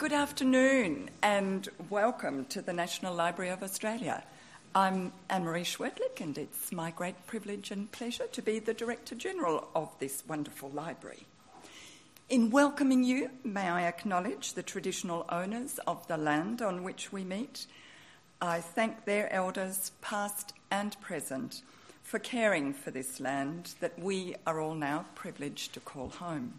Good afternoon and welcome to the National Library of Australia. I'm Anne-Marie Schwertlich and it's my great privilege and pleasure to be the Director General of this wonderful library. In welcoming you, may I acknowledge the traditional owners of the land on which we meet. I thank their elders, past and present, for caring for this land that we are all now privileged to call home.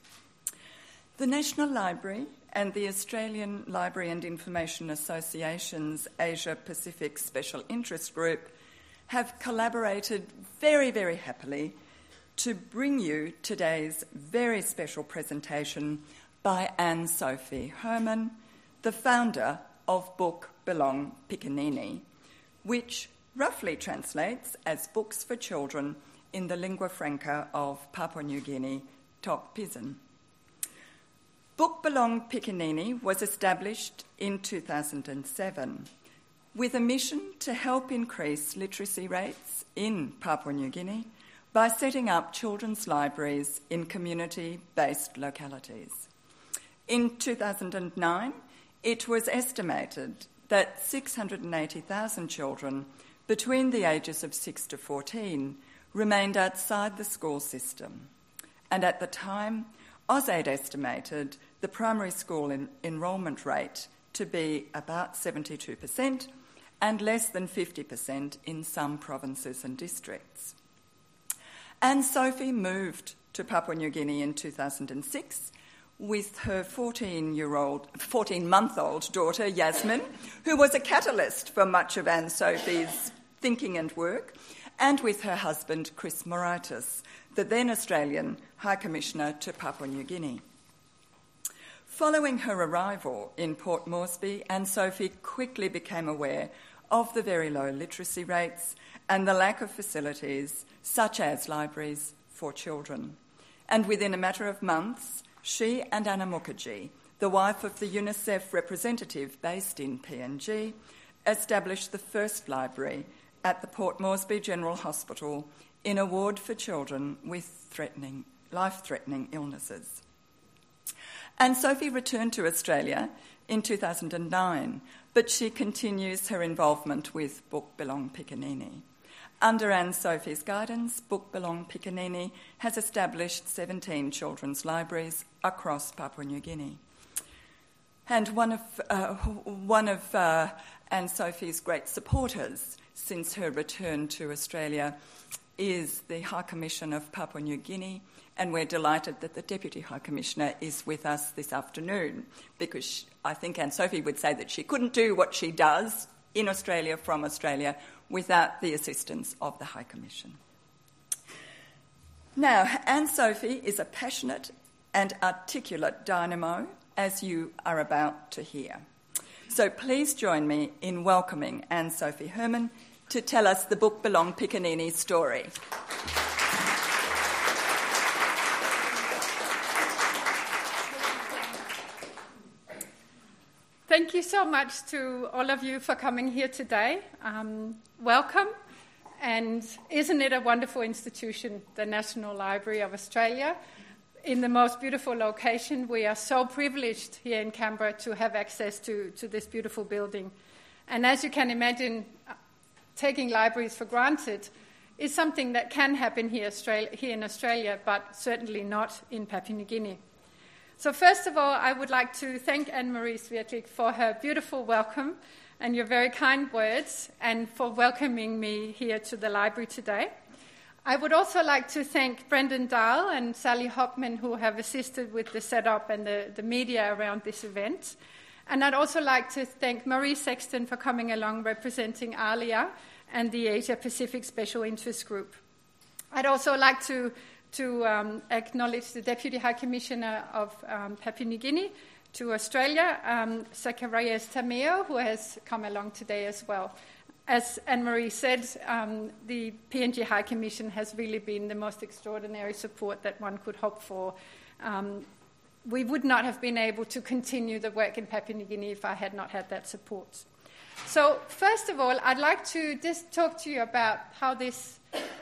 The National Library and the Australian Library and Information Association's Asia Pacific Special Interest Group have collaborated very, very happily to bring you today's very special presentation by Anne-Sophie Herman, the founder of Book Belong Pikanini, which roughly translates as Books for Children in the lingua franca of Papua New Guinea, Tok Pisin. Book Belong Pikanini was established in 2007 with a mission to help increase literacy rates in Papua New Guinea by setting up children's libraries in community-based localities. In 2009, it was estimated that 680,000 children between the ages of 6 to 14 remained outside the school system. And at the time, AusAid estimated the primary school enrolment rate to be about 72% and less than 50% in some provinces and districts. Anne-Sophie moved to Papua New Guinea in 2006 with her 14-month-old daughter, Yasmin, who was a catalyst for much of Anne-Sophie's thinking and work, and with her husband, Chris Moraitis, the then Australian High Commissioner to Papua New Guinea. Following her arrival in Port Moresby, Anne-Sophie quickly became aware of the very low literacy rates and the lack of facilities such as libraries for children. And within a matter of months, she and Anna Mukherjee, the wife of the UNICEF representative based in PNG, established the first library at the Port Moresby General Hospital in a ward for children with life-threatening illnesses. Anne-Sophie returned to Australia in 2009, but she continues her involvement with Book Belong Pikanini. Under Anne-Sophie's guidance, Book Belong Pikanini has established 17 children's libraries across Papua New Guinea. And one of Anne-Sophie's great supporters since her return to Australia is the High Commission of Papua New Guinea, and we're delighted that the Deputy High Commissioner is with us this afternoon because I think Anne-Sophie would say that she couldn't do what she does in Australia from Australia without the assistance of the High Commission. Now, Anne-Sophie is a passionate and articulate dynamo, as you are about to hear. So please join me in welcoming Anne-Sophie Herman to tell us the Book Belong Pikanini story. Thank you so much to all of you for coming here today. Welcome, and isn't it a wonderful institution, the National Library of Australia, in the most beautiful location. We are so privileged here in Canberra to have access to this beautiful building. And as you can imagine, taking libraries for granted is something that can happen here in Australia, but certainly not in Papua New Guinea. So first of all, I would like to thank Anne-Marie Schwertlich for her beautiful welcome and your very kind words, and for welcoming me here to the library today. I would also like to thank Brendan Dahl and Sally Hockman, who have assisted with the setup and the media around this event. And I'd also like to thank Marie Sexton for coming along representing ALIA and the Asia Pacific Special Interest Group. I'd also like to acknowledge the Deputy High Commissioner of Papua New Guinea to Australia, Zacharias Tameo, who has come along today as well. As Anne-Marie said, the PNG High Commission has really been the most extraordinary support that one could hope for. We would not have been able to continue the work in Papua New Guinea if I had not had that support. So first of all, I'd like to just talk to you about how this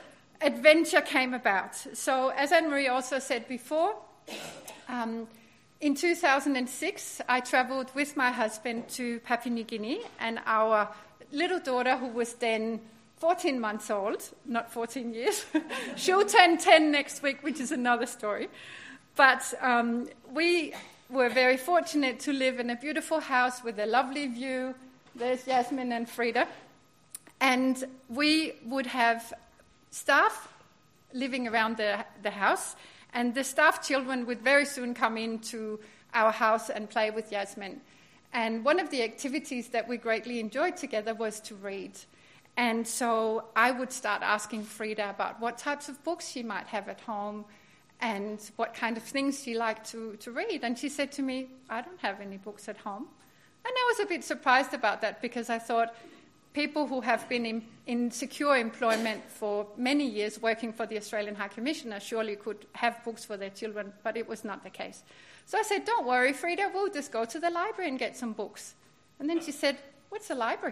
adventure came about. So as Anne-Marie also said before, In 2006, I travelled with my husband to Papua New Guinea, and our little daughter, who was then 14 months old, not 14 years, she'll turn 10 next week, which is another story. But we were very fortunate to live in a beautiful house with a lovely view. There's Yasmin and Frida. And we would have staff living around the house, and the staff children would very soon come into our house and play with Yasmin. And one of the activities that we greatly enjoyed together was to read. And so I would start asking Frida about what types of books she might have at home and what kind of things she liked to read. And she said to me, I don't have any books at home. And I was a bit surprised about that, because I thought people who have been in secure employment for many years working for the Australian High Commissioner surely could have books for their children, but it was not the case. So I said, don't worry, Frida, we'll just go to the library and get some books. And then she said, what's a library?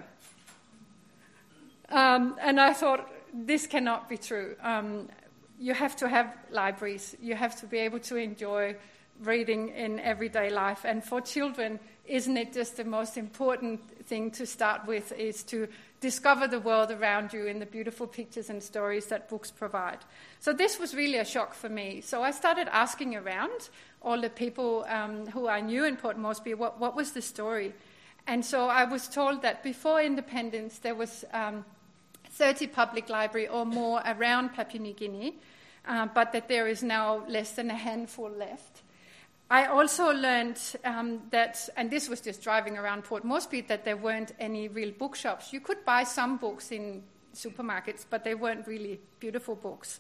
And I thought, this cannot be true. You have to have libraries. You have to be able to enjoy reading in everyday life. And for children, isn't it just the most important thing to start with, is to discover the world around you in the beautiful pictures and stories that books provide. So this was really a shock for me. So I started asking around all the people who I knew in Port Moresby, what was the story? And so I was told that before independence there was 30 public libraries or more around Papua New Guinea, but that there is now less than a handful left. I also learned that, and this was just driving around Port Moresby, that there weren't any real bookshops. You could buy some books in supermarkets, but they weren't really beautiful books.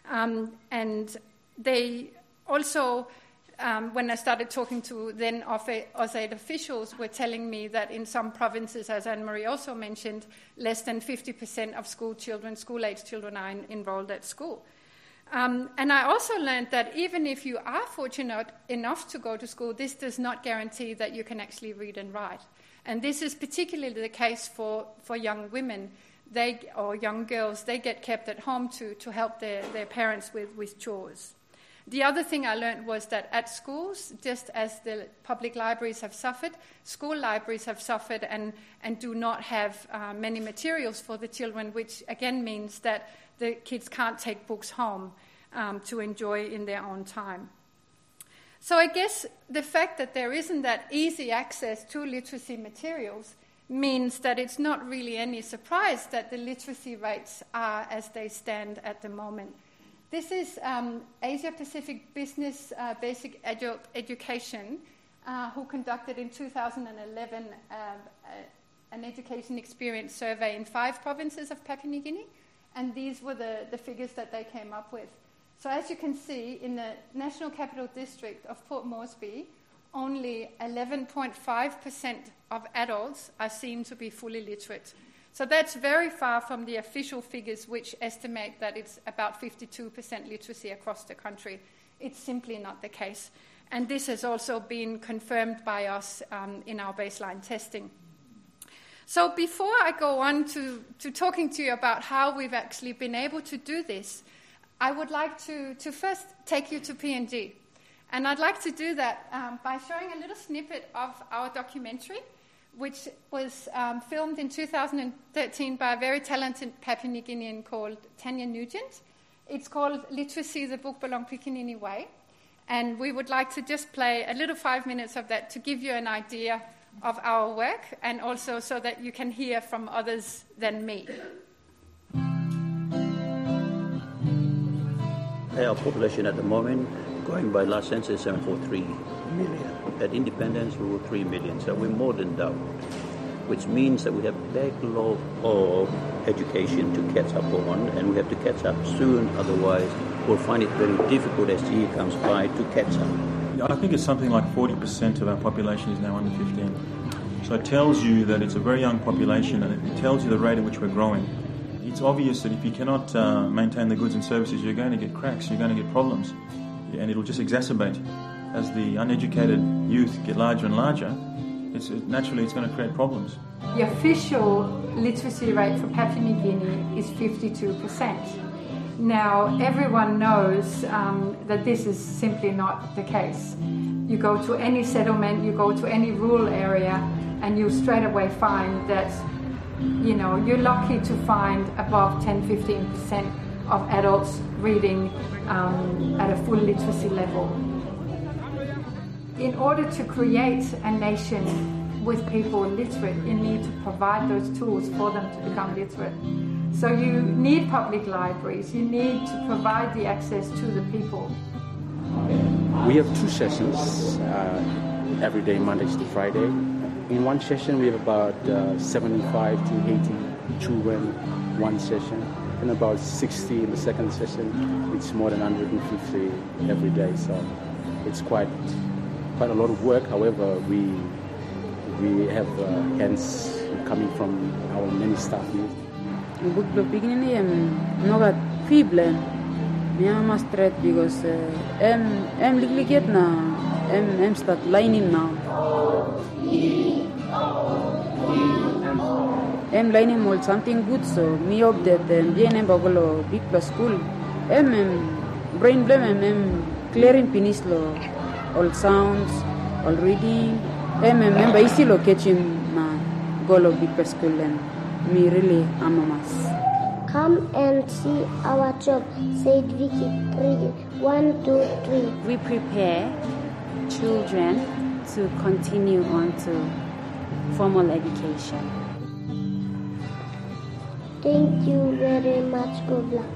And they also, when I started talking to then AusAid officials, were telling me that in some provinces, as Anne-Marie also mentioned, less than 50% of school-age children are enrolled at school. And I also learned that even if you are fortunate enough to go to school, this does not guarantee that you can actually read and write. And this is particularly the case for young women or young girls. They get kept at home to help their parents with chores. The other thing I learned was that at schools, just as the public libraries have suffered, school libraries have suffered and do not have many materials for the children, which again means that the kids can't take books home to enjoy in their own time. So I guess the fact that there isn't that easy access to literacy materials means that it's not really any surprise that the literacy rates are as they stand at the moment. This is Asia Pacific Business Basic Education, who conducted in 2011 an education experience survey in 5 provinces of Papua New Guinea, and these were the figures that they came up with. So as you can see, in the National Capital District of Port Moresby, only 11.5% of adults are seen to be fully literate. So that's very far from the official figures, which estimate that it's about 52% literacy across the country. It's simply not the case. And this has also been confirmed by us in our baseline testing. So before I go on to talking to you about how we've actually been able to do this, I would like to first take you to PNG. And I'd like to do that by showing a little snippet of our documentary, which was filmed in 2013 by a very talented Papua New Guinean called Tanya Nugent. It's called Literacy, the Book Belong Pikinini Way. And we would like to just play a little 5 minutes of that to give you an idea of our work, and also so that you can hear from others than me. Our population at the moment, going by last census, 7.3 million. At independence, we were 3 million, so we're more than double, which means that we have a backlog of education to catch up on, and we have to catch up soon, otherwise we'll find it very difficult as the year comes by to catch up. I think it's something like 40% of our population is now under 15. So it tells you that it's a very young population, and it tells you the rate at which we're growing. It's obvious that if you cannot maintain the goods and services, you're going to get cracks, you're going to get problems, and it'll just exacerbate. As the uneducated youth get larger and larger, naturally it's going to create problems. The official literacy rate for Papua New Guinea is 52%. Now, everyone knows that this is simply not the case. You go to any settlement, you go to any rural area, and you straight away find that, you know, you're lucky to find above 10-15% of adults reading at a full literacy level. In order to create a nation with people literate, you need to provide those tools for them to become literate. So you need public libraries, you need to provide the access to the people. We have 2 sessions every day, Mondays to Friday. In one session we have about 75 to 80 children, one session, and about 60 in the second session. It's more than 150 every day, so it's quite a lot of work. However, we have hands coming from our many staff here. Book club beginning nogat feeble. I'm straight because I'm liget na I'm start lining now. I'm lining more something good, so me of that BNM Bagolo big plus school. Brain blame clearing pinislo all sounds, all reading. Remember easy lo catching na golo big plus school and me really amamas. Come and see our job, said Vicky. 1, 2, 3. We prepare children to continue on to formal education. Thank you very much, good luck.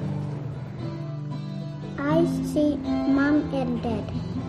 I see Mom and Dad.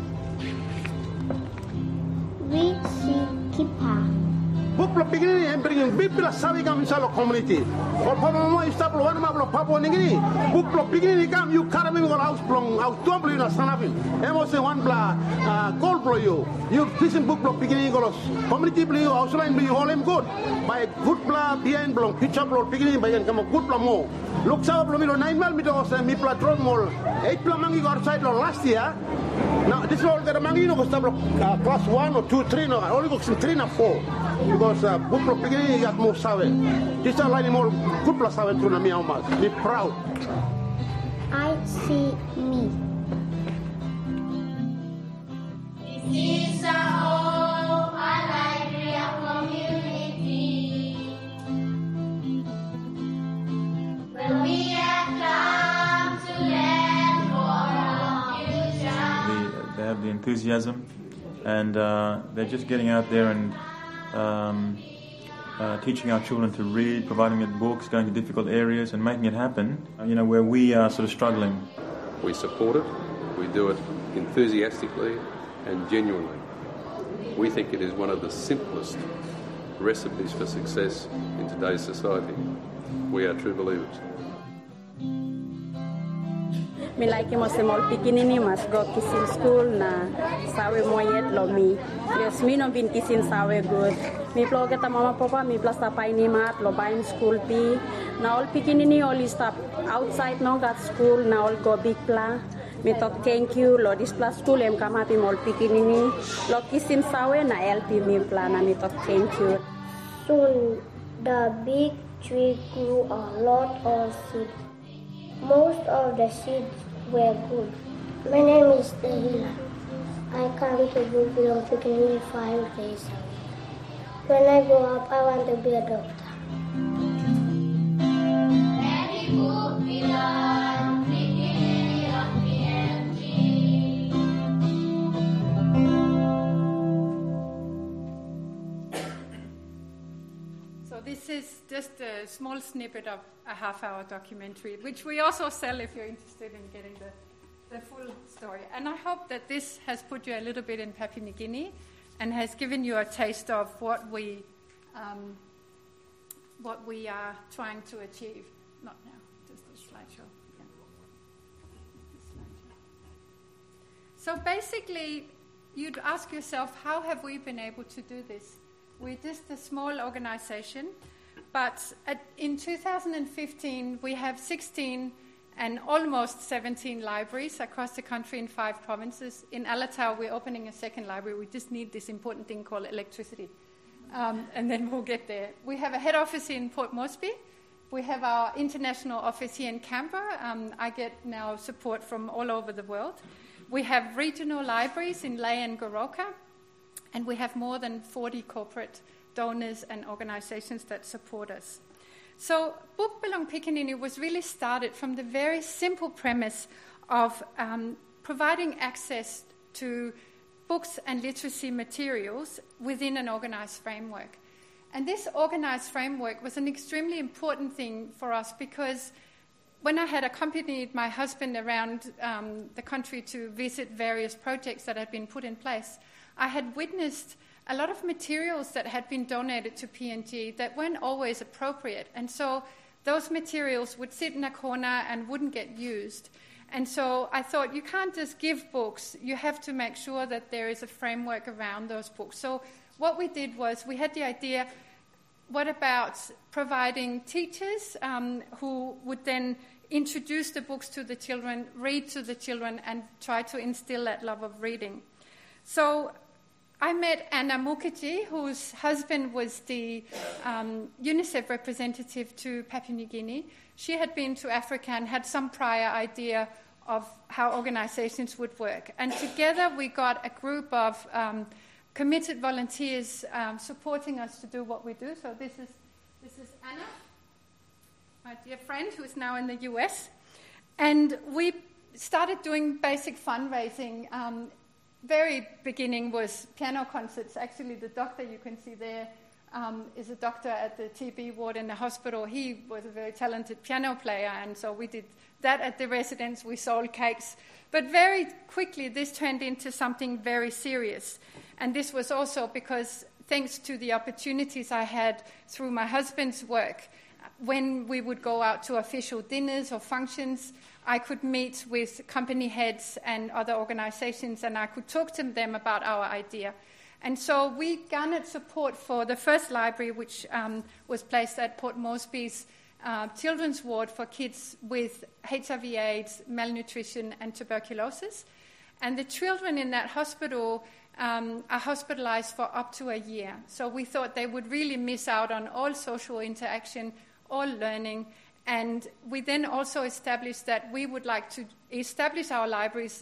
We see Kipa. Book beginning and bringing people saving in Salo community. Or Papa is stable one map of Papa Nigri. Book beginning come, you carry me on house plong, house tumble in a sanavin. And was one blah gold blow you. You fishing book beginning goes. Community blue, outline blue, all him good. By good blah behind blow, pitch up blow beginning by and come a good blow more. Looks out blow 9mm and me pla drone more. 8 plamangi outside last year. Now this is all the mangino was class 1 or 2, 3, no, only got 3 or 4. Because book beginning got more save. This is line more good plus save to me almost. Be proud. I see me. This is a home, a library, a community. Where we have come to learn for our future. They have the enthusiasm, and they're just getting out there and teaching our children to read, providing them books, going to difficult areas and making it happen, where we are sort of struggling. We support it, we do it enthusiastically and genuinely. We think it is one of the simplest recipes for success in today's society. We are true believers. Mi like mo se mol pikinini mas go kisin school na sawe moyet lo mi. Yes, mi no bin kisin sawe good. Mi plo kata mama papa mi plus tapai ni mat lo bain school pi. Na all pikinini all stop outside no got school na all go big pla. Mi talk thank you lo this plus school em come happy mol pikinini lo kisin sawe na LP mi pla na mi talk thank you. Soon the big tree grew a lot of seeds. Most of the seeds were good. My name is Dahila. I come to Buffalo Picnic 5 days a week. When I grow up, I want to be a doctor. Very good, we learn beginning of PMG. So this is just a small snippet of a half-hour documentary, which we also sell if you're interested in getting the full story. And I hope that this has put you a little bit in Papua New Guinea and has given you a taste of what we are trying to achieve. Not now, just a slideshow. Yeah. So basically, you'd ask yourself, how have we been able to do this? We're just a small organization, but in 2015, we have 16 and almost 17 libraries across the country in 5 provinces. In Alatau, we're opening a second library. We just need this important thing called electricity, and then we'll get there. We have a head office in Port Moresby, We have our international office here in Canberra. I get now support from all over the world. We have regional libraries in Lae and Goroka, and we have more than 40 corporate donors and organizations that support us. So Book Belong Pikanini was really started from the very simple premise of providing access to books and literacy materials within an organized framework. And this organized framework was an extremely important thing for us because when I had accompanied my husband around the country to visit various projects that had been put in place, I had witnessed a lot of materials that had been donated to PNG that weren't always appropriate. And so those materials would sit in a corner and wouldn't get used. And so I thought, you can't just give books, you have to make sure that there is a framework around those books. So what we did was we had the idea, what about providing teachers who would then introduce the books to the children, read to the children, and try to instill that love of reading. So I met Anna Mukherjee, whose husband was the UNICEF representative to Papua New Guinea. She had been to Africa and had some prior idea of how organizations would work. And together we got a group of committed volunteers supporting us to do what we do. So this is Anna, my dear friend, who is now in the US. And we started doing basic fundraising. Very beginning was piano concerts. Actually, the doctor you can see there is a doctor at the TB ward in the hospital. He was a very talented piano player, and so we did that at the residence. We sold cakes. But very quickly, this turned into something very serious. And this was also because, thanks to the opportunities I had through my husband's work, when we would go out to official dinners or functions, I could meet with company heads and other organizations, and I could talk to them about our idea. And so we garnered support for the first library, which was placed at Port Moresby's children's ward for kids with HIV/AIDS, malnutrition, and tuberculosis. And the children in that hospital are hospitalized for up to a year. So we thought they would really miss out on all social interaction, all learning. And we then also established that we would like to establish our libraries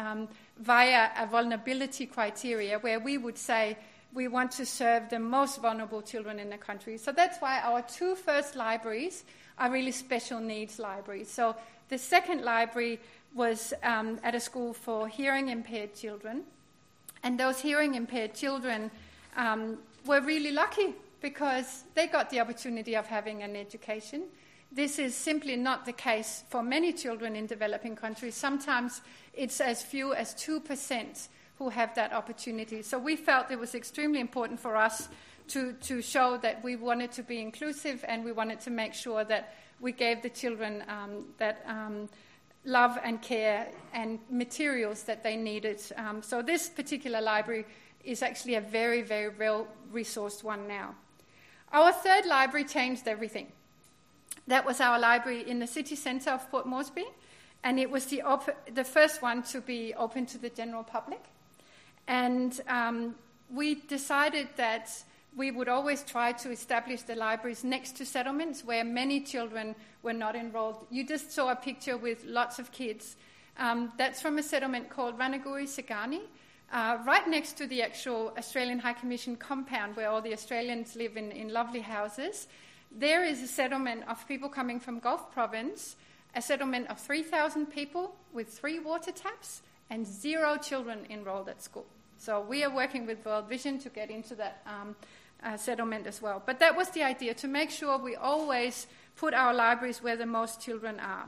via a vulnerability criteria, where we would say we want to serve the most vulnerable children in the country. So that's why our two first libraries are really special needs libraries. So the second library was at a school for hearing impaired children. And those hearing impaired children were really lucky because they got the opportunity of having an education. This is simply not the case for many children in developing countries. Sometimes it's as few as 2% who have that opportunity. So we felt it was extremely important for us to show that we wanted to be inclusive, and we wanted to make sure that we gave the children that love and care and materials that they needed. So this particular library is actually a very, very well-resourced one now. Our third library changed everything. That was our library in the city centre of Port Moresby, and it was the first one to be open to the general public. And we decided that we would always try to establish the libraries next to settlements where many children were not enrolled. You just saw a picture with lots of kids. That's from a settlement called Ranaguri Sagani, right next to the actual Australian High Commission compound where all the Australians live in lovely houses. There is a settlement of people coming from Gulf Province, a settlement of 3,000 people with 3 water taps and 0 children enrolled at school. So we are working with World Vision to get into that settlement as well. But that was the idea, to make sure we always put our libraries where the most children are.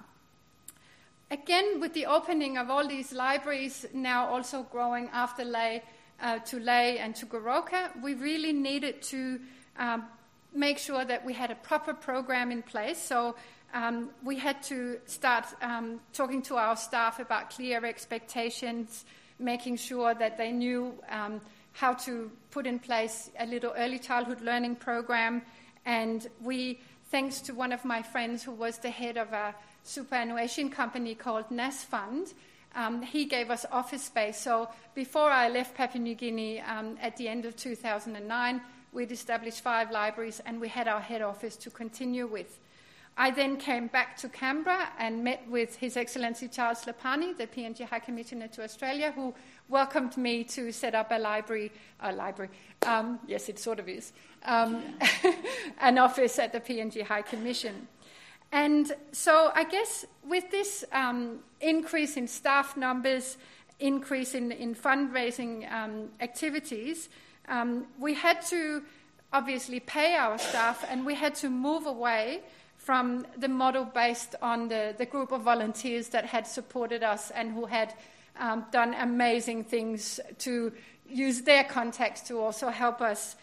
Again, with the opening of all these libraries, now also growing after Lae to Lae and to Goroka, we really needed to make sure that we had a proper program in place. So we had to start talking to our staff about clear expectations, making sure that they knew how to put in place a little early childhood learning program. And we, thanks to one of my friends who was the head of a superannuation company called NAS Fund, he gave us office space. So before I left Papua New Guinea at the end of 2009, we'd established 5 libraries, and we had our head office to continue with. I then came back to Canberra and met with His Excellency Charles Lapani, the PNG High Commissioner to Australia, who welcomed me to set up a library. Yes, it sort of is, an office at the PNG High Commission. And so I guess with this increase in staff numbers, increase in fundraising activities, we had to obviously pay our staff, and we had to move away from the model based on the group of volunteers that had supported us and who had done amazing things to use their contacts to also help us,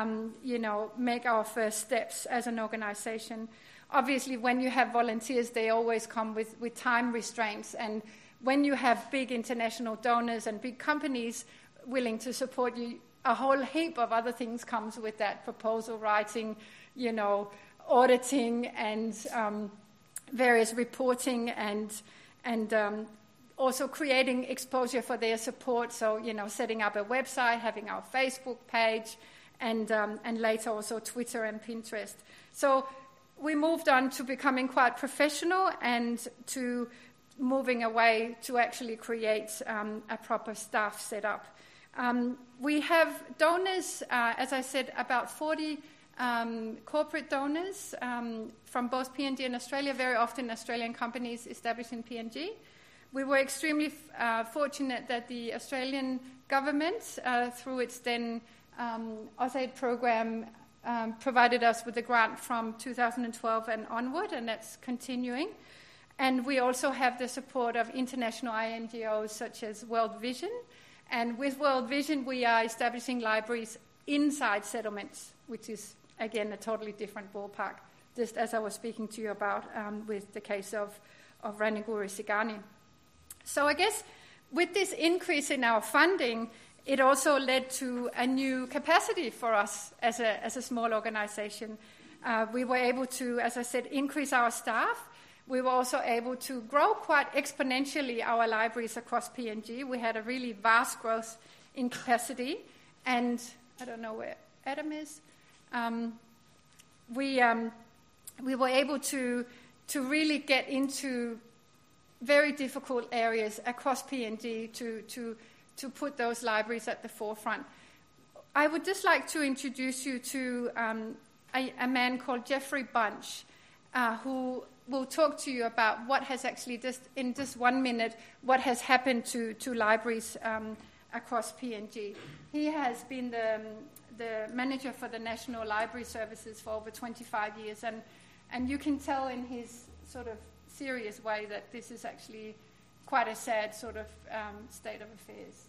make our first steps as an organization. Obviously, when you have volunteers, they always come with time restraints, and when you have big international donors and big companies willing to support you, a whole heap of other things comes with that: proposal writing, auditing, and various reporting, and also creating exposure for their support. So, setting up a website, having our Facebook page, and later also Twitter and Pinterest. So we moved on to becoming quite professional and to moving away to actually create a proper staff setup. We have donors, as I said, about 40 corporate donors from both PNG and Australia, very often Australian companies established in PNG. We were extremely fortunate that the Australian government, through its then AusAid program, provided us with a grant from 2012 and onward, and that's continuing. And we also have the support of international INGOs such as World Vision. And with World Vision, we are establishing libraries inside settlements, which is, again, a totally different ballpark, just as I was speaking to you about with the case of Rangiora Sigani. So I guess with this increase in our funding, it also led to a new capacity for us as a small organization. We were able to, as I said, increase our staff. We were also able to grow quite exponentially our libraries across PNG. We had a really vast growth in capacity. And I don't know where Adam is. We were able to really get into very difficult areas across PNG to put those libraries at the forefront. I would just like to introduce you to a man called Jeffrey Bunch, who will talk to you about what has actually, in just 1 minute, what has happened to libraries across PNG. He has been the manager for the National Library Services for over 25 years, and you can tell in his sort of serious way that this is actually quite a sad sort of state of affairs.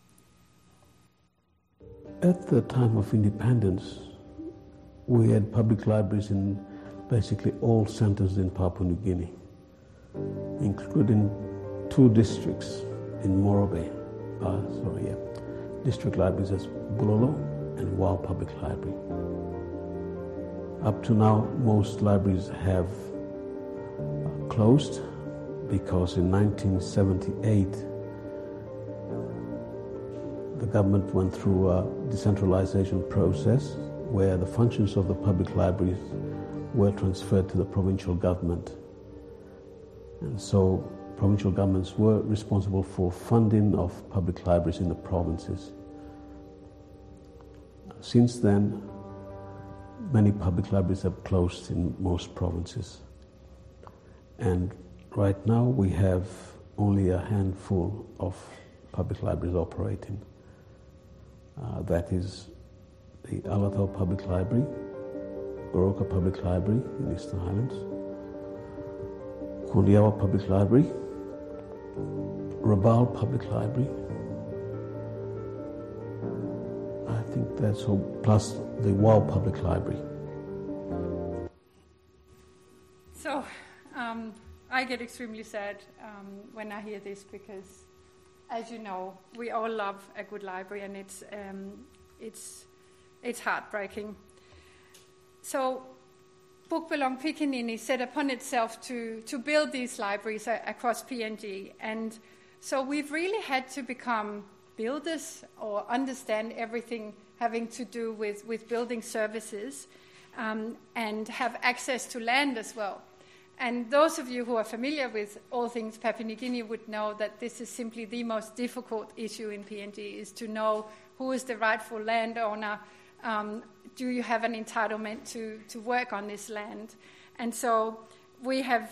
At the time of independence, we had public libraries in basically all centers in Papua New Guinea, including 2 districts in Morobe. District libraries as Bulolo and Wau Public Library. Up to now, most libraries have closed because in 1978 the government went through a decentralization process where the functions of the public libraries were transferred to the provincial government. And so provincial governments were responsible for funding of public libraries in the provinces. Since then, many public libraries have closed in most provinces. And right now we have only a handful of public libraries operating. That is the Alatau Public Library, Goroka Public Library in Eastern Highlands, Kondiawa Public Library, Rabaul Public Library. I think that's all, plus the Wau Public Library. So I get extremely sad when I hear this because, as you know, we all love a good library, and it's heartbreaking. So Bukbelong Pikinini set upon itself to build these libraries across PNG, and so we've really had to become builders or understand everything having to do with building services. and have access to land as well. And those of you who are familiar with all things Papua New Guinea would know that this is simply the most difficult issue in PNG, is to know who is the rightful landowner. Do you have an entitlement to work on this land? And so we have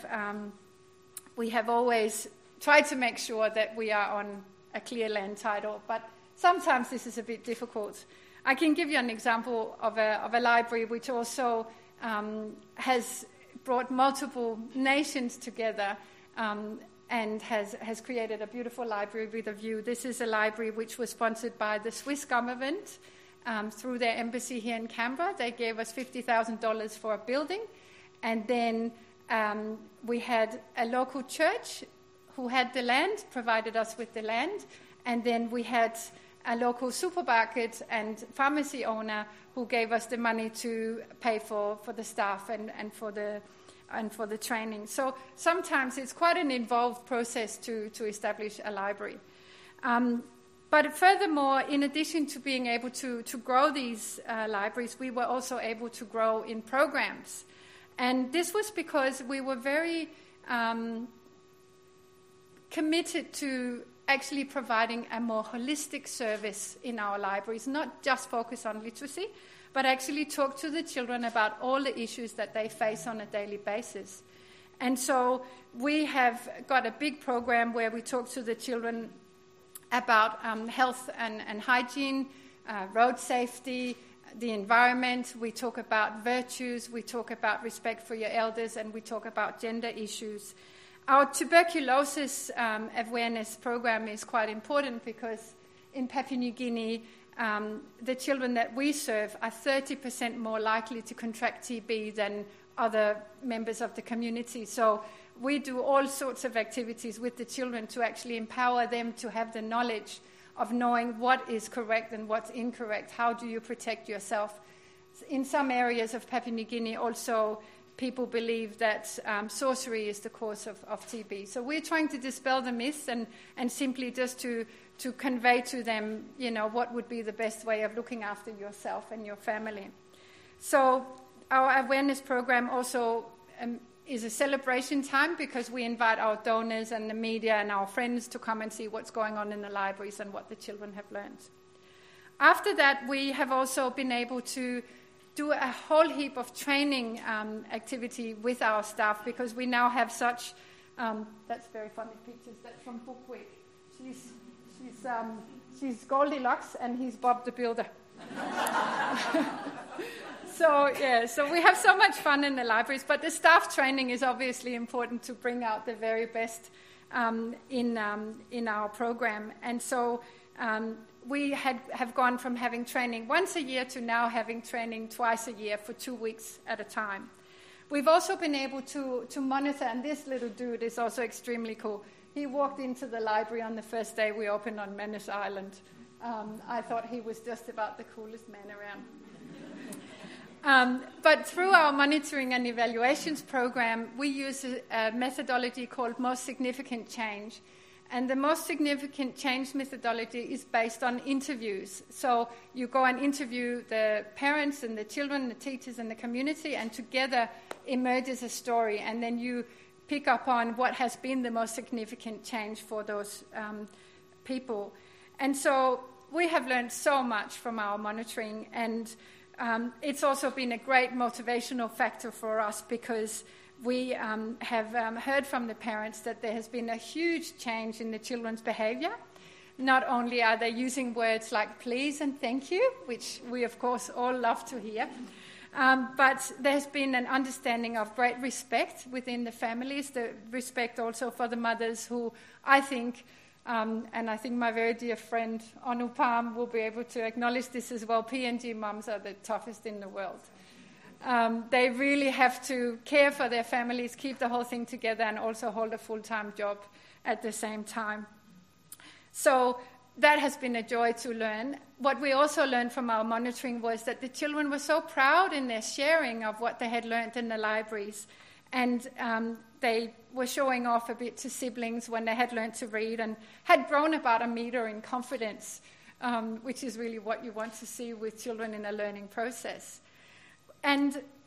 always tried to make sure that we are on a clear land title, but sometimes this is a bit difficult. I can give you an example of a library which also has brought multiple nations together and has created a beautiful library with a view. This is a library which was sponsored by the Swiss government through their embassy here in Canberra. They gave us $50,000 for a building, and then we had a local church who had the land, provided us with the land, and then we had a local supermarket and pharmacy owner who gave us the money to pay for the staff and for the training. So sometimes it's quite an involved process to establish a library. But furthermore, in addition to being able to grow these libraries, we were also able to grow in programs. And this was because we were very committed to actually providing a more holistic service in our libraries, not just focus on literacy, but actually talk to the children about all the issues that they face on a daily basis. And so we have got a big program where we talk to the children about health and hygiene, road safety, the environment. We talk about virtues, we talk about respect for your elders, and we talk about gender issues. Our tuberculosis awareness program is quite important because in Papua New Guinea, the children that we serve are 30% more likely to contract TB than other members of the community. So we do all sorts of activities with the children to actually empower them to have the knowledge of knowing what is correct and what's incorrect. How do you protect yourself? In some areas of Papua New Guinea also, people believe that sorcery is the cause of TB. So we're trying to dispel the myths and simply just to convey to them, what would be the best way of looking after yourself and your family. So our awareness program also is a celebration time because we invite our donors and the media and our friends to come and see what's going on in the libraries and what the children have learned. After that, we have also been able to do a whole heap of training activity with our staff because we now have such, that's very funny pictures, that's from Book Week. She's Goldilocks and he's Bob the Builder. So we have so much fun in the libraries, but the staff training is obviously important to bring out the very best in our program. And so we have gone from having training once a year to now having training twice a year for 2 weeks at a time. We've also been able to monitor, and this little dude is also extremely cool. He walked into the library on the first day we opened on Manus Island. I thought he was just about the coolest man around. But through our monitoring and evaluations program, we use a methodology called Most Significant Change. And the most significant change methodology is based on interviews. So you go and interview the parents and the children, the teachers and the community, and together emerges a story. And then you pick up on what has been the most significant change for those people. And so we have learned so much from our monitoring, and it's also been a great motivational factor for us because we have heard from the parents that there has been a huge change in the children's behaviour. Not only are they using words like please and thank you, which we of course all love to hear, but there's been an understanding of great respect within the families, the respect also for the mothers who I think, and I think my very dear friend Onu Palm will be able to acknowledge this as well, PNG mums are the toughest in the world. They really have to care for their families, keep the whole thing together, and also hold a full-time job at the same time. So that has been a joy to learn. What we also learned from our monitoring was that the children were so proud in their sharing of what they had learned in the libraries. And they were showing off a bit to siblings when they had learned to read and had grown about a metre in confidence, which is really what you want to see with children in a learning process. And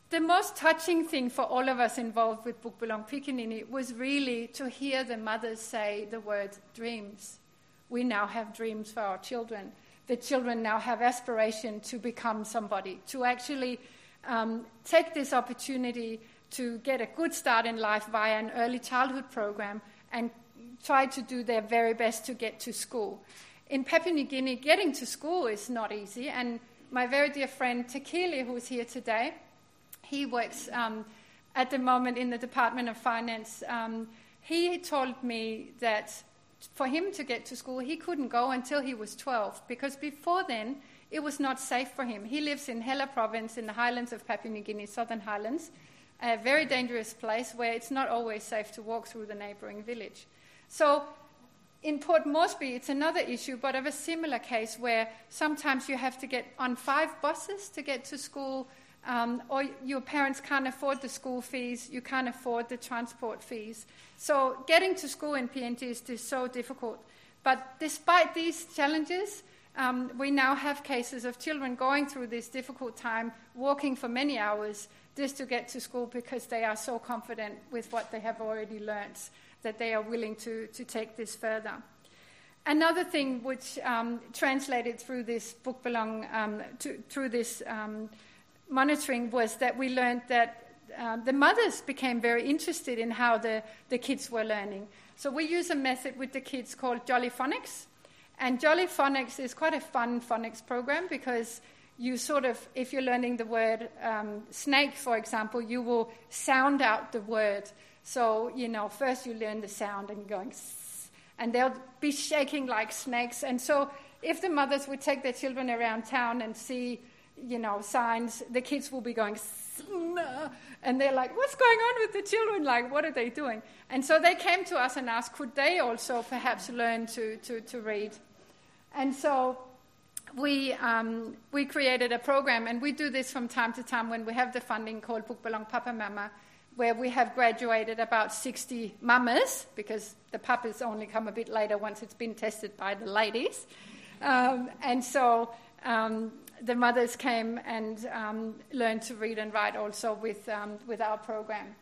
the most touching thing for all of us involved with Bukbulong Pikinini was really to hear the mothers say the word dreams. We now have dreams for our children. The children now have aspiration to become somebody, to actually take this opportunity to get a good start in life via an early childhood program and try to do their very best to get to school. In Papua New Guinea, getting to school is not easy, and my very dear friend Tekili, who is here today, he works at the moment in the Department of Finance. He told me that for him to get to school, he couldn't go until he was 12, because before then, it was not safe for him. He lives in Hela province in the highlands of Papua New Guinea, Southern Highlands, a very dangerous place where it's not always safe to walk through the neighboring village. So in Port Moresby, it's another issue, but of a similar case where sometimes you have to get on 5 buses to get to school, or your parents can't afford the school fees, you can't afford the transport fees. So getting to school in PNG is just so difficult. But despite these challenges, we now have cases of children going through this difficult time, walking for many hours just to get to school because they are so confident with what they have already learned that they are willing to take this further. Another thing which translated through this Bukbulong, through this monitoring, was that we learned that the mothers became very interested in how the kids were learning. So we use a method with the kids called Jolly Phonics. And Jolly Phonics is quite a fun phonics program because you sort of, if you're learning the word snake, for example, you will sound out the word. So, first you learn the sound and you're going, and they'll be shaking like snakes. And so if the mothers would take their children around town and see, signs, the kids will be going, and they're like, what's going on with the children? Like, what are they doing? And so they came to us and asked, could they also perhaps learn to read? And so we created a program, and we do this from time to time when we have the funding called Bukbulong Papa Mama, where we have graduated about 60 mamas, because the papas only come a bit later once it's been tested by the ladies. And so the mothers came and learned to read and write also with our program.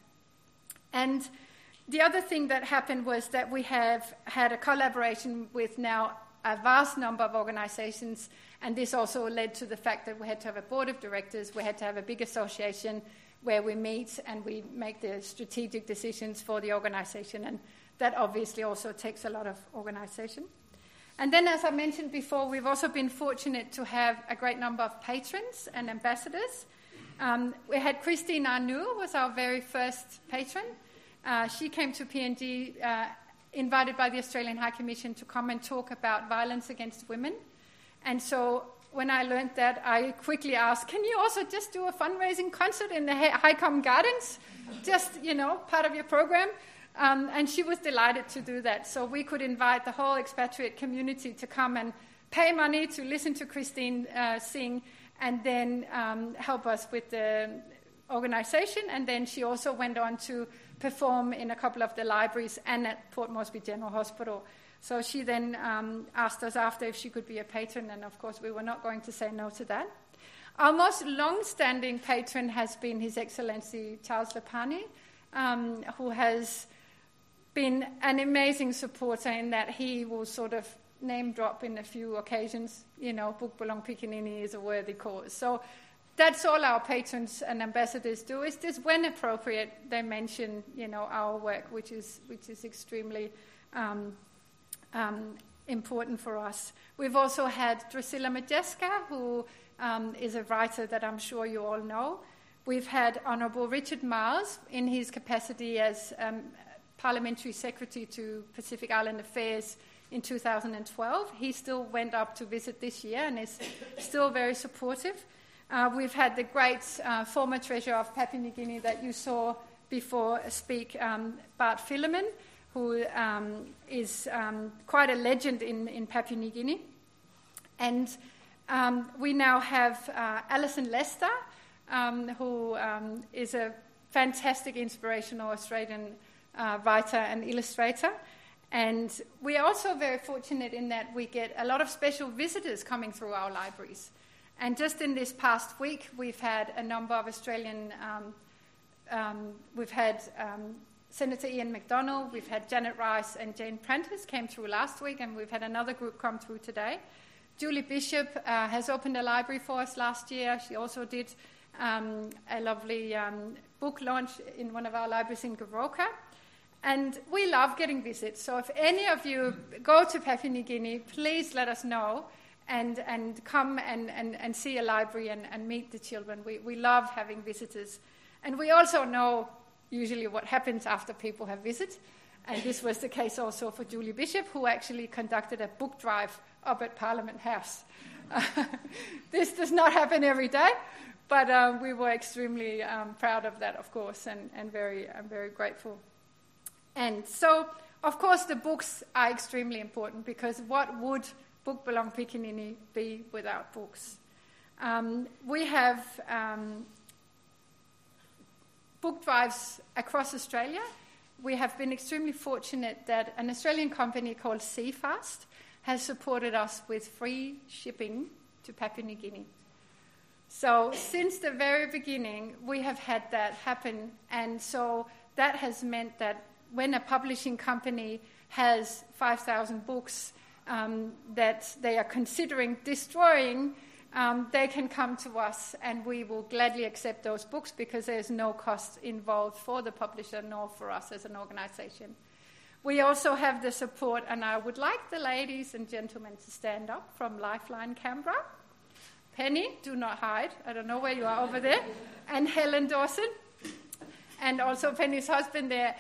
And the other thing that happened was that we have had a collaboration with now a vast number of organizations, and this also led to the fact that we had to have a board of directors, we had to have a big association where we meet and we make the strategic decisions for the organization, and that obviously also takes a lot of organization. And then, as I mentioned before, we've also been fortunate to have a great number of patrons and ambassadors. We had Christine Anu was our very first patron. She came to PNG invited by the Australian High Commission to come and talk about violence against women. And so when I learned that, I quickly asked, can you also just do a fundraising concert in the Highcombe Gardens? Just, part of your program? And she was delighted to do that. So we could invite the whole expatriate community to come and pay money to listen to Christine sing, and then help us with the organization. And then she also went on to perform in a couple of the libraries and at Port Moresby General Hospital. So she then asked us after if she could be a patron, and of course we were not going to say no to that. Our most long-standing patron has been His Excellency Charles Lepani, who has been an amazing supporter in that he will sort of name drop in a few occasions, Bukbulong Pikinini is a worthy cause. So that's all our patrons and ambassadors do, is just when appropriate they mention, our work, which is extremely important for us. We've also had Drusilla Majeska, who is a writer that I'm sure you all know. We've had Honourable Richard Miles in his capacity as Parliamentary Secretary to Pacific Island Affairs in 2012. He still went up to visit this year and is still very supportive. We've had the great former Treasurer of Papua New Guinea that you saw before speak, Bart Philemon, who is quite a legend in Papua New Guinea. And we now have Alison Lester, who is a fantastic inspirational Australian writer and illustrator. And we are also very fortunate in that we get a lot of special visitors coming through our libraries. And just in this past week, we've had a number of Australian, we've had Senator Ian McDonald, we've had Janet Rice and Jane Prentice came through last week, and we've had another group come through today. Julie Bishop has opened a library for us last year. She also did a lovely book launch in one of our libraries in Goroka. And we love getting visits. So if any of you go to Papua New Guinea, please let us know and come and see a library and meet the children. We love having visitors. And we also know usually what happens after people have visited. And this was the case also for Julie Bishop, who actually conducted a book drive up at Parliament House. This does not happen every day, but we were extremely proud of that, of course, and very grateful. And so, of course, the books are extremely important, because what would Book Belong Pikinini be without books? We have book drives across Australia. We have been extremely fortunate that an Australian company called Seafast has supported us with free shipping to Papua New Guinea. So since the very beginning, we have had that happen, and so that has meant that when a publishing company has 5,000 books that they are considering destroying, they can come to us and we will gladly accept those books, because there's no cost involved for the publisher nor for us as an organisation. We also have the support, and I would like the ladies and gentlemen to stand up, from Lifeline Canberra. Penny, do not hide. I don't know where you are over there. And Helen Dawson. And also Penny's husband there.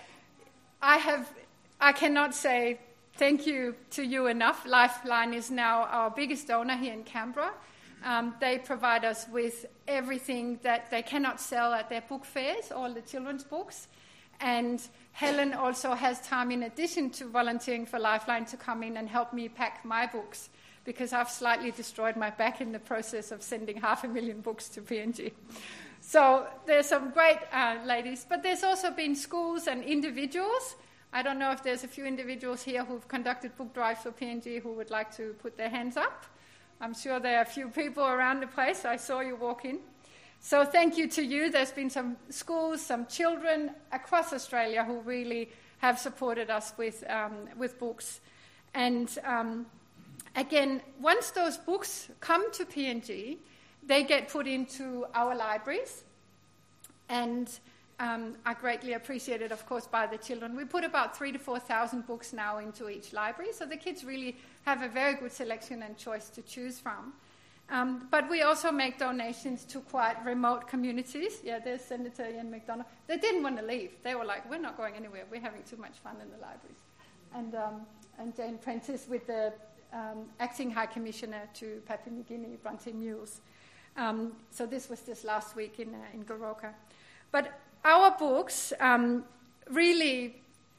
I cannot say thank you to you enough. Lifeline is now our biggest donor here in Canberra. They provide us with everything that they cannot sell at their book fairs, all the children's books. And Helen also has time, in addition to volunteering for Lifeline, to come in and help me pack my books, because I've slightly destroyed my back in the process of sending 500,000 books to PNG. So there's some great ladies, but there's also been schools and individuals. I don't know if there's a few individuals here who've conducted book drives for PNG who would like to put their hands up. I'm sure there are a few people around the place. I saw you walk in. So thank you to you. There's been some schools, some children across Australia who really have supported us with books. And again, once those books come to PNG, they get put into our libraries and are greatly appreciated, of course, by the children. We put about 3,000 to 4,000 books now into each library, so the kids really have a very good selection and choice to choose from. But we also make donations to quite remote communities. Yeah, there's Senator Ian McDonald. They didn't want to leave. They were like, we're not going anywhere. We're having too much fun in the libraries. And Jane Prentice with the Acting High Commissioner to Papua New Guinea, Bronte Mules. So this was just last week in Goroka. But our books really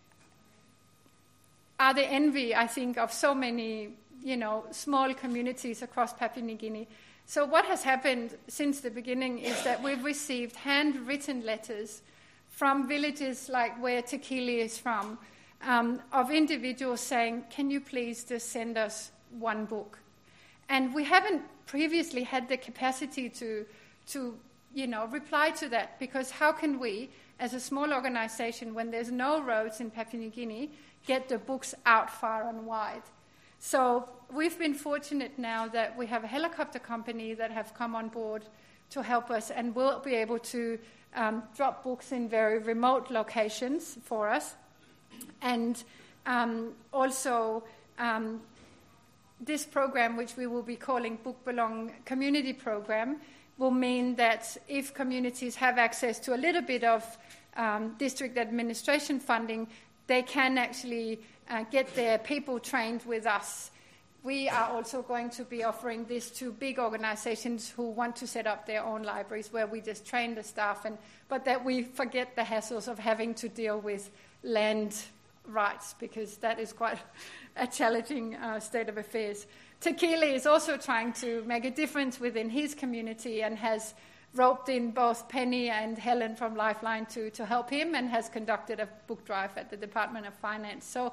are the envy, I think, of so many, small communities across Papua New Guinea. So what has happened since the beginning is that we've received handwritten letters from villages like where Tekili is from, of individuals saying, can you please just send us one book? And we haven't previously had the capacity to reply to that, because how can we, as a small organisation, when there's no roads in Papua New Guinea, get the books out far and wide? So we've been fortunate now that we have a helicopter company that have come on board to help us, and will be able to drop books in very remote locations for us. And also this program, which we will be calling Book Belong Community Program, will mean that if communities have access to a little bit of district administration funding, they can actually get their people trained with us. We are also going to be offering this to big organisations who want to set up their own libraries, where we just train the staff, but that we forget the hassles of having to deal with land rights, because that is quite a challenging state of affairs. Tekili is also trying to make a difference within his community and has roped in both Penny and Helen from Lifeline to help him, and has conducted a book drive at the Department of Finance. So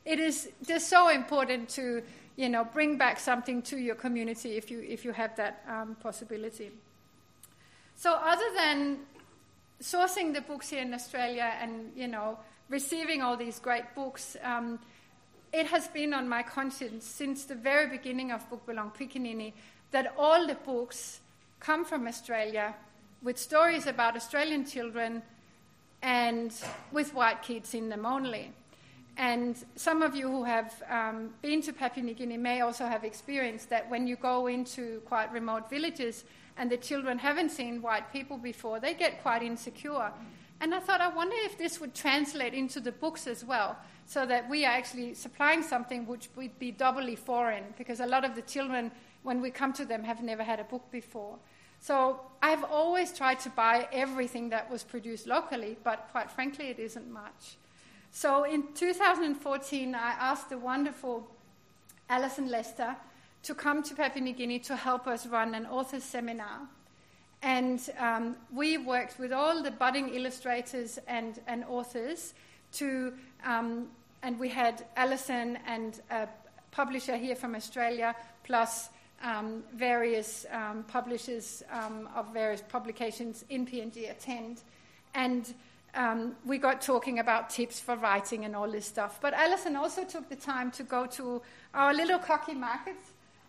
it is just so important to, bring back something to your community if you have that possibility. So other than sourcing the books here in Australia and, receiving all these great books, it has been on my conscience since the very beginning of Book Belong Pikinini that all the books come from Australia with stories about Australian children and with white kids in them only. And some of you who have been to Papua New Guinea may also have experienced that when you go into quite remote villages and the children haven't seen white people before, they get quite insecure. And I thought, I wonder if this would translate into the books as well, so that we are actually supplying something which would be doubly foreign, because a lot of the children, when we come to them, have never had a book before. So I've always tried to buy everything that was produced locally, but quite frankly, it isn't much. So in 2014, I asked the wonderful Alison Lester to come to Papua New Guinea to help us run an authors seminar. And we worked with all the budding illustrators and authors to, and we had Alison and a publisher here from Australia, plus various publishers of various publications in PNG attend. And we got talking about tips for writing and all this stuff. But Alison also took the time to go to our little cocky market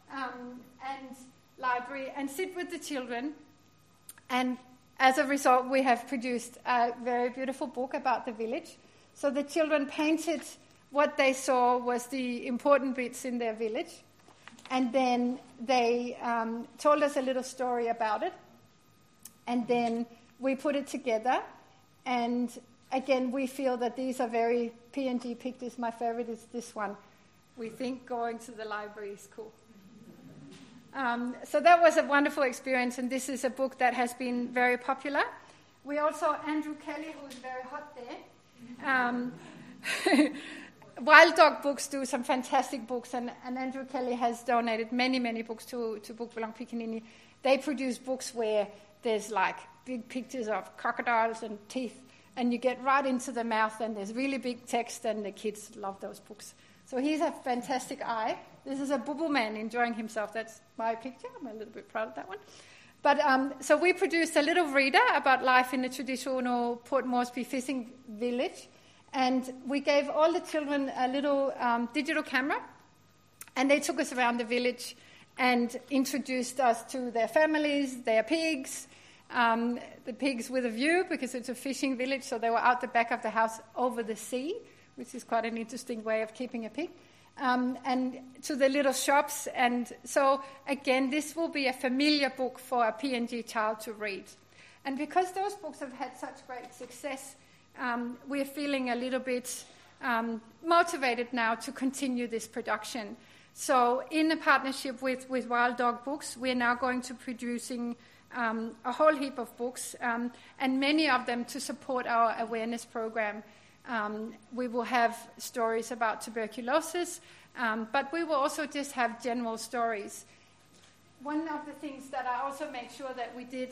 and library and sit with the children. And as a result, we have produced a very beautiful book about the village. So the children painted what they saw was the important bits in their village. And then they told us a little story about it. And then we put it together. And again, we feel that these are very PNG pictures. My favorite is this one. We think going to the library is cool. So that was a wonderful experience, and this is a book that has been very popular. We also, Andrew Kelly, who is very hot there. Wild Dog Books do some fantastic books, and Andrew Kelly has donated many, many books to Book Belong Pikinini. They produce books where there's like big pictures of crocodiles and teeth, and you get right into the mouth, and there's really big text, and the kids love those books. So he's a fantastic eye. This is a bubble man enjoying himself. That's my picture. I'm a little bit proud of that one. But so we produced a little reader about life in the traditional Port Moresby fishing village. And we gave all the children a little digital camera. And they took us around the village and introduced us to their families, their pigs, the pigs with a view, because it's a fishing village. So they were out the back of the house over the sea, which is quite an interesting way of keeping a pig. And to the little shops. And so, again, this will be a familiar book for a PNG child to read. And because those books have had such great success, we're feeling a little bit motivated now to continue this production. So in a partnership with Wild Dog Books, we're now going to producing a whole heap of books, and many of them to support our awareness program. We will have stories about tuberculosis, but we will also just have general stories. One of the things that I also made sure that we did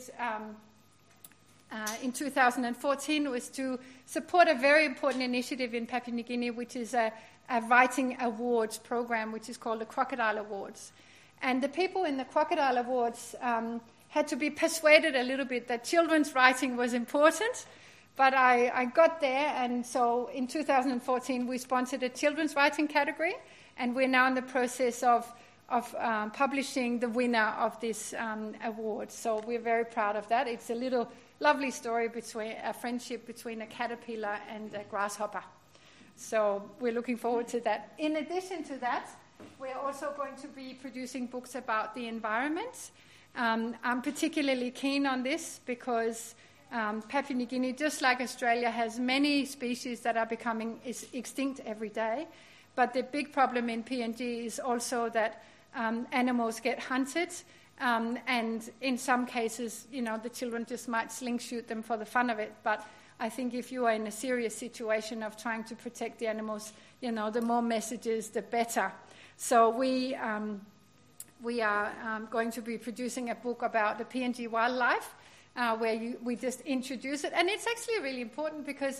in 2014 was to support a very important initiative in Papua New Guinea, which is a writing awards program, which is called the Crocodile Awards. And the people in the Crocodile Awards had to be persuaded a little bit that children's writing was important. But I got there, and so in 2014 we sponsored a children's writing category, and we're now in the process of publishing the winner of this award. So we're very proud of that. It's a little lovely story between a friendship between a caterpillar and a grasshopper. So we're looking forward to that. In addition to that, we're also going to be producing books about the environment. I'm particularly keen on this because Papua New Guinea, just like Australia, has many species that are becoming extinct every day. But the big problem in PNG is also that animals get hunted, and in some cases, the children just might sling shoot them for the fun of it. But I think if you are in a serious situation of trying to protect the animals, the more messages, the better. So we are going to be producing a book about the PNG wildlife, where we just introduce it. And it's actually really important because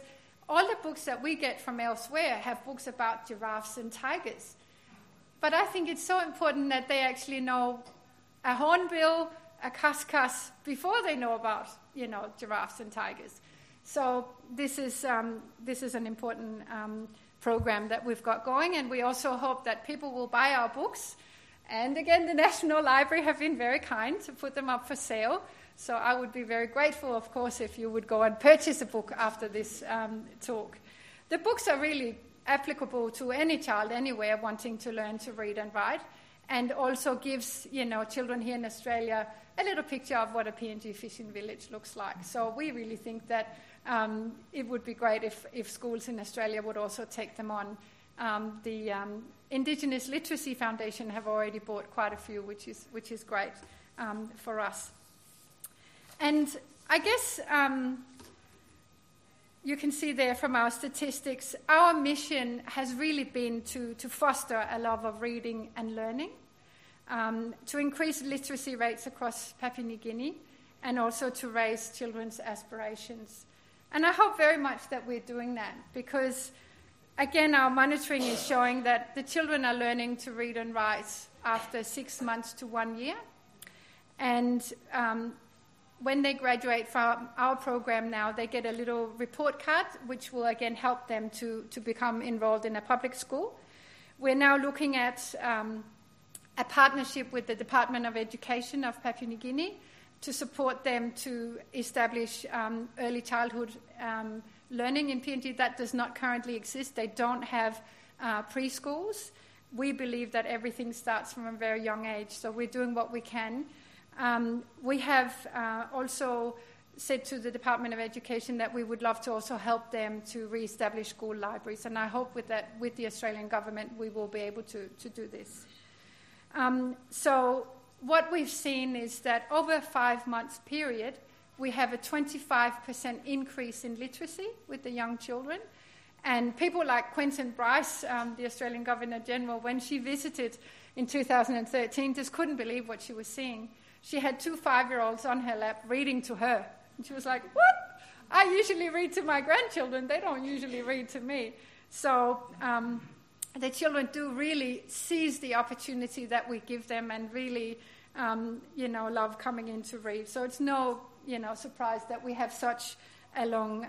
all the books that we get from elsewhere have books about giraffes and tigers. But I think it's so important that they actually know a hornbill, a cuscus, before they know about, giraffes and tigers. So this is an important program that we've got going, and we also hope that people will buy our books. And again, the National Library have been very kind to put them up for sale. So I would be very grateful, of course, if you would go and purchase a book after this talk. The books are really applicable to any child anywhere wanting to learn to read and write, and also gives children here in Australia a little picture of what a PNG fishing village looks like. So we really think that it would be great if schools in Australia would also take them on. The Indigenous Literacy Foundation have already bought quite a few, which is great for us. And I guess you can see there from our statistics, our mission has really been to foster a love of reading and learning, to increase literacy rates across Papua New Guinea, and also to raise children's aspirations. And I hope very much that we're doing that, because, again, our monitoring is showing that the children are learning to read and write after 6 months to 1 year. And when they graduate from our program now, they get a little report card, which will again help them to become enrolled in a public school. We're now looking at a partnership with the Department of Education of Papua New Guinea to support them to establish early childhood learning in PNG. That does not currently exist. They don't have preschools. We believe that everything starts from a very young age, so we're doing what we can. We have also said to the Department of Education that we would love to also help them to re-establish school libraries, and I hope with the Australian government we will be able to do this. So what we've seen is that over a 5 months period, we have a 25% increase in literacy with the young children. And people like Quentin Bryce, the Australian Governor-General, when she visited in 2013, just couldn't believe what she was seeing. She had 2 5-year-olds on her lap reading to her. And she was like, what? I usually read to my grandchildren. They don't usually read to me. So the children do really seize the opportunity that we give them and really, love coming in to read. So it's no, surprise that we have such a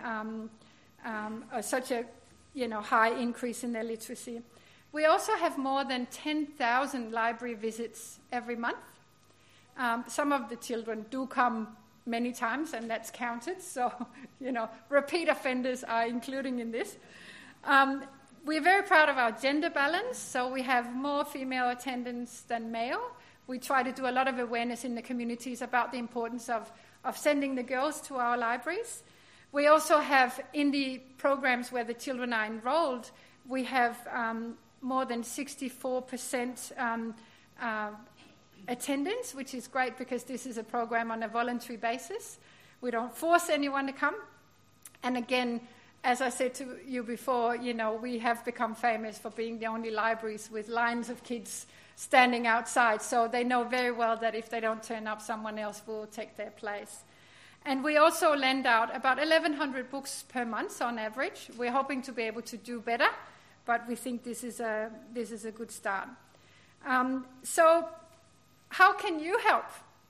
high increase in their literacy. We also have more than 10,000 library visits every month. Some of the children do come many times, and that's counted. So, repeat offenders are including in this. We're very proud of our gender balance. So we have more female attendants than male. We try to do a lot of awareness in the communities about the importance of sending the girls to our libraries. We also have, in the programs where the children are enrolled, we have more than 64% attendance, which is great because this is a program on a voluntary basis. We don't force anyone to come. And again, as I said to you before, we have become famous for being the only libraries with lines of kids standing outside. So they know very well that if they don't turn up, someone else will take their place. And we also lend out about 1,100 books per month on average. We're hoping to be able to do better, but we think this is a good start. So how can you help?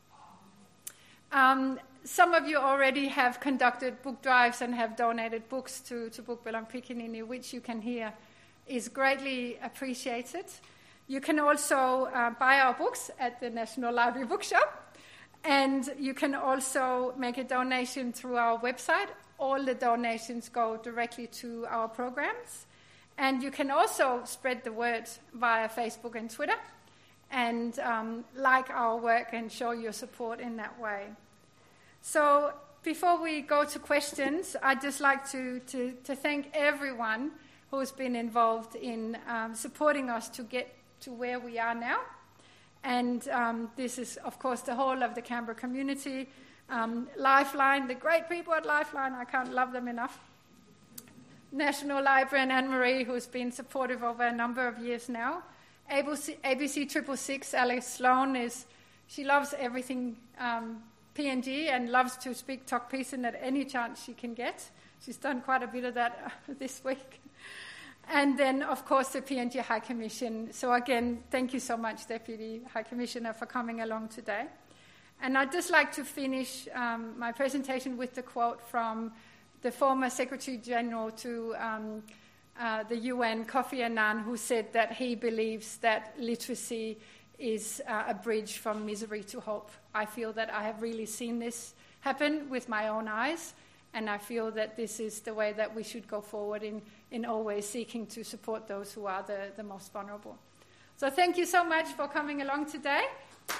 Some of you already have conducted book drives and have donated books to Book Bilang Pikinini, which you can hear is greatly appreciated. You can also buy our books at the National Library Bookshop, and you can also make a donation through our website. All the donations go directly to our programs. And you can also spread the word via Facebook and Twitter and like our work and show your support in that way. So before we go to questions, I'd just like to thank everyone who's been involved in supporting us to get to where we are now. And this is, of course, the whole of the Canberra community. Lifeline, the great people at Lifeline, I can't love them enough. National Library and Anne-Marie, who's been supportive over a number of years now. ABC 666, Alex Sloan, she loves everything PNG and loves to speak Tok Pisin at any chance she can get. She's done quite a bit of that this week. And then, of course, the PNG High Commission. So again, thank you so much, Deputy High Commissioner, for coming along today. And I'd just like to finish my presentation with the quote from the former Secretary General to the UN, Kofi Annan, who said that he believes that literacy is a bridge from misery to hope. I feel that I have really seen this happen with my own eyes, and I feel that this is the way that we should go forward in always seeking to support those who are the most vulnerable. So thank you so much for coming along today.